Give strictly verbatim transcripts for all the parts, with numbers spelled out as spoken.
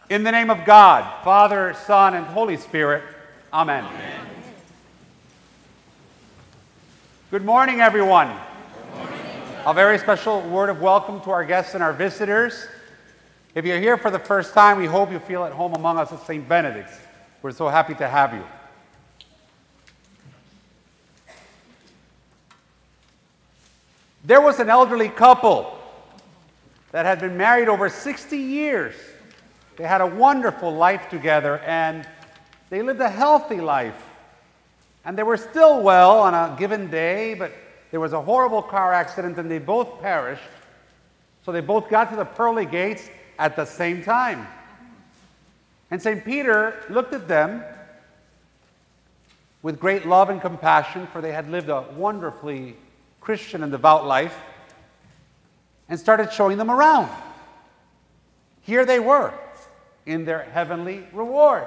In the name of God, Father, Son, and Holy Spirit, Amen. Amen. Good morning, everyone. Good morning. A very special word of welcome to our guests and our visitors. If you're here for the first time, we hope you feel at home among us at Saint Benedict's. We're so happy to have you. There was an elderly couple that had been married over sixty years. They had a wonderful life together, and they lived a healthy life. And they were still well on a given day, but there was a horrible car accident, and they both perished. So they both got to the pearly gates at the same time. And Saint Peter looked at them with great love and compassion, for they had lived a wonderfully Christian and devout life, and started showing them around. Here they were, in their heavenly reward.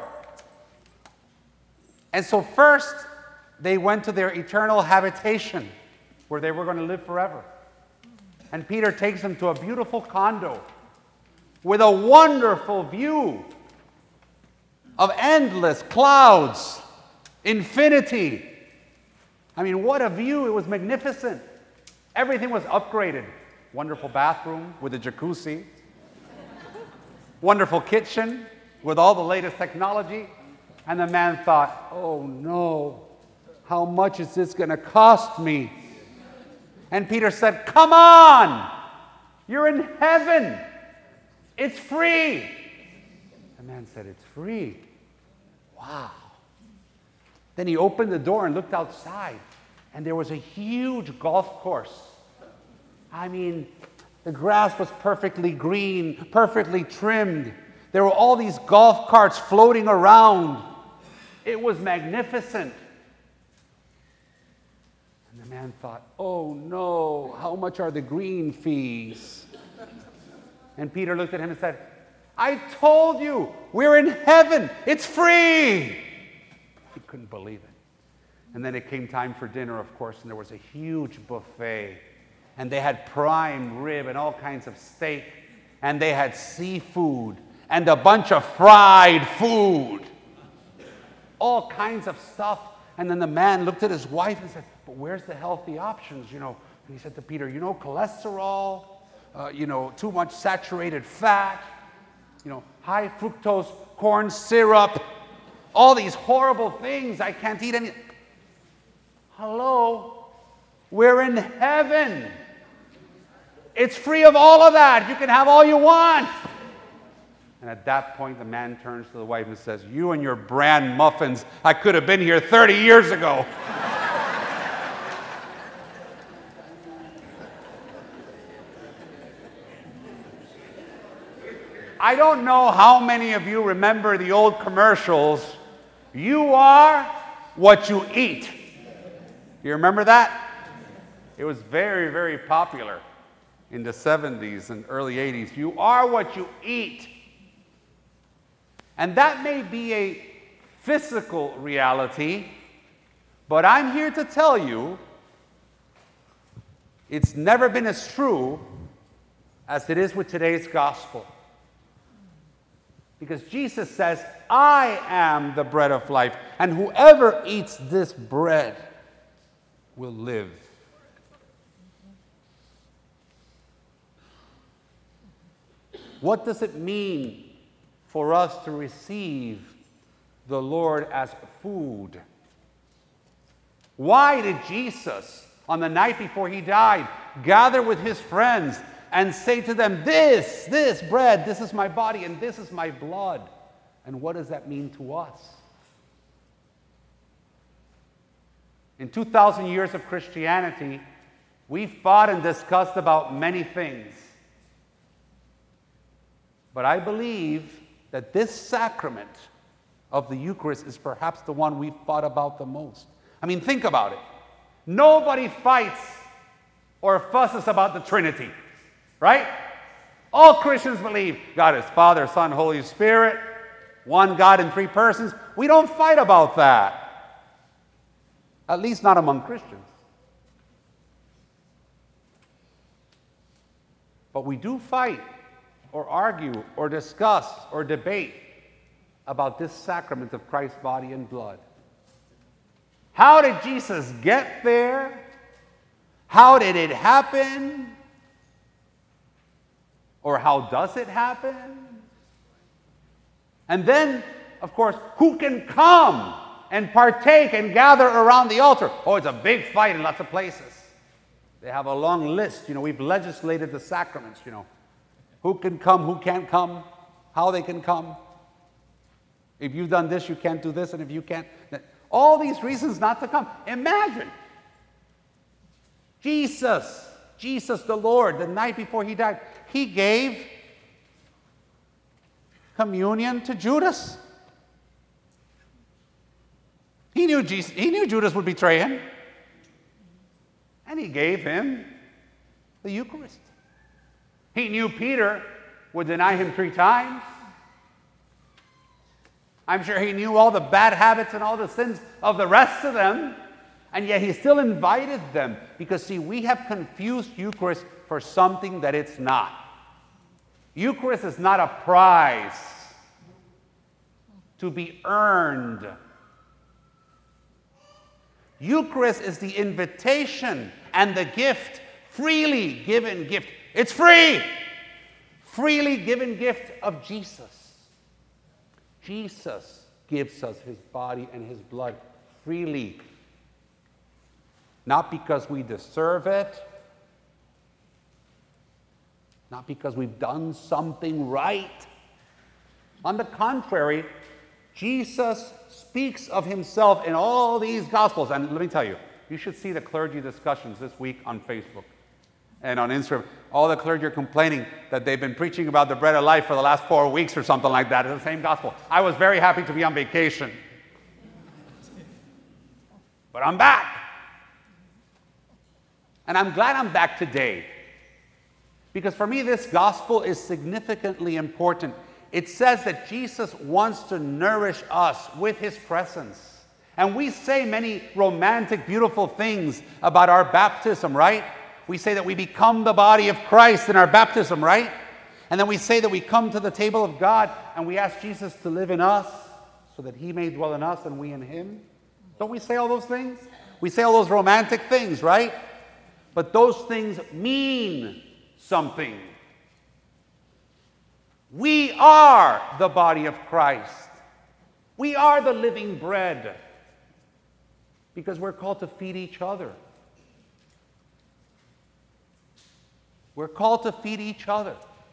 And so first, they went to their eternal habitation, where they were going to live forever. And Peter takes them to a beautiful condo with a wonderful view of endless clouds, infinity. I mean, what a view. It was magnificent. Everything was upgraded. Wonderful bathroom with a jacuzzi. Wonderful kitchen with all the latest technology. And the man thought, oh no, how much is this going to cost me? And Peter said, come on, you're in heaven. It's free. The man said, it's free. Wow. Then he opened the door and looked outside, and there was a huge golf course. I mean, the grass was perfectly green, perfectly trimmed. There were all these golf carts floating around. It was magnificent. And the man thought, oh no, how much are the green fees? And Peter looked at him and said, I told you, we're in heaven. It's free. He couldn't believe it. And then it came time for dinner, of course, and there was a huge buffet. And they had prime rib and all kinds of steak. And they had seafood and a bunch of fried food. All kinds of stuff. And then the man looked at his wife and said, but where's the healthy options, you know? And he said to Peter, you know, cholesterol, uh, you know, too much saturated fat, you know, high fructose corn syrup, all these horrible things. I can't eat any. Hello? We're in heaven. It's free of all of that. You can have all you want. And at that point, the man turns to the wife and says, you and your bran muffins, I could have been here thirty years ago. I don't know how many of you remember the old commercials, you are what you eat. You remember that? It was very, very popular in the seventies and early eighties. You are what you eat. And that may be a physical reality, but I'm here to tell you it's never been as true as it is with today's gospel. Because Jesus says, I am the bread of life, and whoever eats this bread will live. What does it mean for us to receive the Lord as food? Why did Jesus, on the night before he died, gather with his friends and say to them, this, this bread, this is my body and this is my blood? And what does that mean to us? In two thousand years of Christianity, we've fought and discussed about many things. But I believe that this sacrament of the Eucharist is perhaps the one we've thought about the most. I mean, think about it. Nobody fights or fusses about the Trinity, right? All Christians believe God is Father, Son, Holy Spirit, one God in three persons. We don't fight about that. At least not among Christians. But we do fight or argue or discuss or debate about this sacrament of Christ's body and blood. How did Jesus get there? How did it happen? Or how does it happen? And then, of course, who can come and partake and gather around the altar? Oh, it's a big fight in lots of places. They have a long list. You know, we've legislated the sacraments, you know. Who can come, who can't come, how they can come. If you've done this, you can't do this, and if you can't... All these reasons not to come. Imagine Jesus, Jesus the Lord, the night before he died, he gave communion to Judas. He knew Jesus, he knew Judas would betray him. And he gave him the Eucharist. He knew Peter would deny him three times. I'm sure he knew all the bad habits and all the sins of the rest of them. And yet he still invited them. Because, see, we have confused Eucharist for something that it's not. Eucharist is not a prize to be earned. Eucharist is the invitation and the gift, freely given gift. It's free! Freely given gift of Jesus. Jesus gives us his body and his blood freely. Not because we deserve it. Not because we've done something right. On the contrary, Jesus speaks of himself in all these Gospels. And let me tell you, you should see the clergy discussions this week on Facebook and on Instagram. All the clergy are complaining that they've been preaching about the bread of life for the last four weeks or something like that. It's the same gospel. I was very happy to be on vacation. But I'm back. And I'm glad I'm back today. Because for me, this gospel is significantly important. It says that Jesus wants to nourish us with his presence. And we say many romantic, beautiful things about our baptism, right? We say that we become the body of Christ in our baptism, right? And then we say that we come to the table of God and we ask Jesus to live in us so that he may dwell in us and we in him. Don't we say all those things? We say all those romantic things, right? But those things mean something. We are the body of Christ. We are the living bread because we're called to feed each other. We're called to feed each other.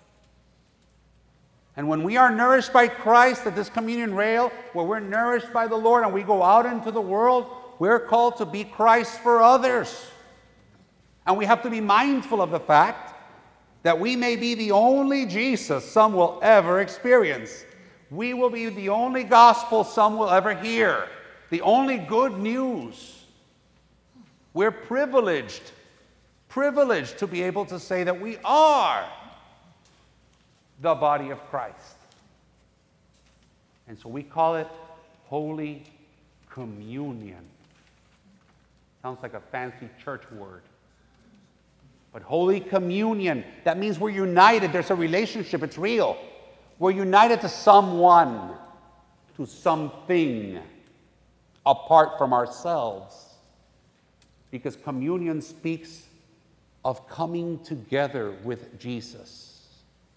And when we are nourished by Christ at this communion rail, where we're nourished by the Lord and we go out into the world, we're called to be Christ for others. And we have to be mindful of the fact that we may be the only Jesus some will ever experience. We will be the only gospel some will ever hear. The only good news. We're privileged Privileged to be able to say that we are the body of Christ. And so we call it Holy Communion. Sounds like a fancy church word. But Holy Communion, that means we're united. There's a relationship. It's real. We're united to someone, to something, apart from ourselves. Because communion speaks of coming together with Jesus.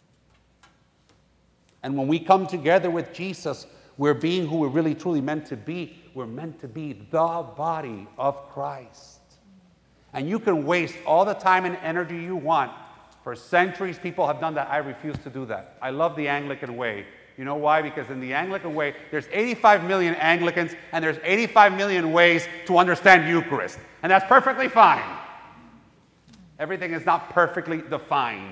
And when we come together with Jesus, we're being who we're really truly meant to be. We're meant to be the body of Christ. And you can waste all the time and energy you want. For centuries, people have done that. I refuse to do that. I love the Anglican way. You know why? Because in the Anglican way, there's eighty-five million Anglicans, and there's eighty-five million ways to understand Eucharist. And that's perfectly fine. Everything is not perfectly defined.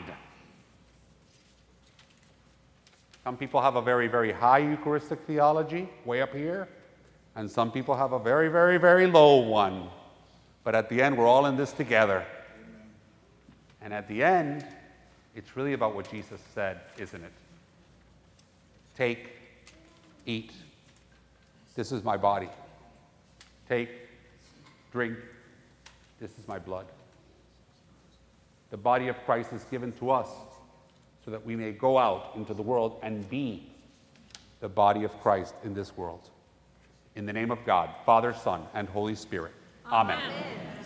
Some people have a very, very high Eucharistic theology, way up here, and some people have a very, very, very low one. But at the end, we're all in this together. And at the end, it's really about what Jesus said, isn't it? Take, eat. This is my body. Take, drink. This is my blood. The body of Christ is given to us so that we may go out into the world and be the body of Christ in this world. In the name of God, Father, Son, and Holy Spirit. Amen. Amen.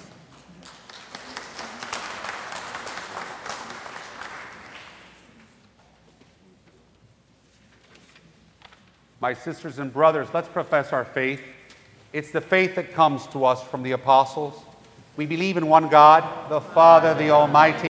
My sisters and brothers, let's profess our faith. It's the faith that comes to us from the apostles. We believe in one God, the Father, the Almighty,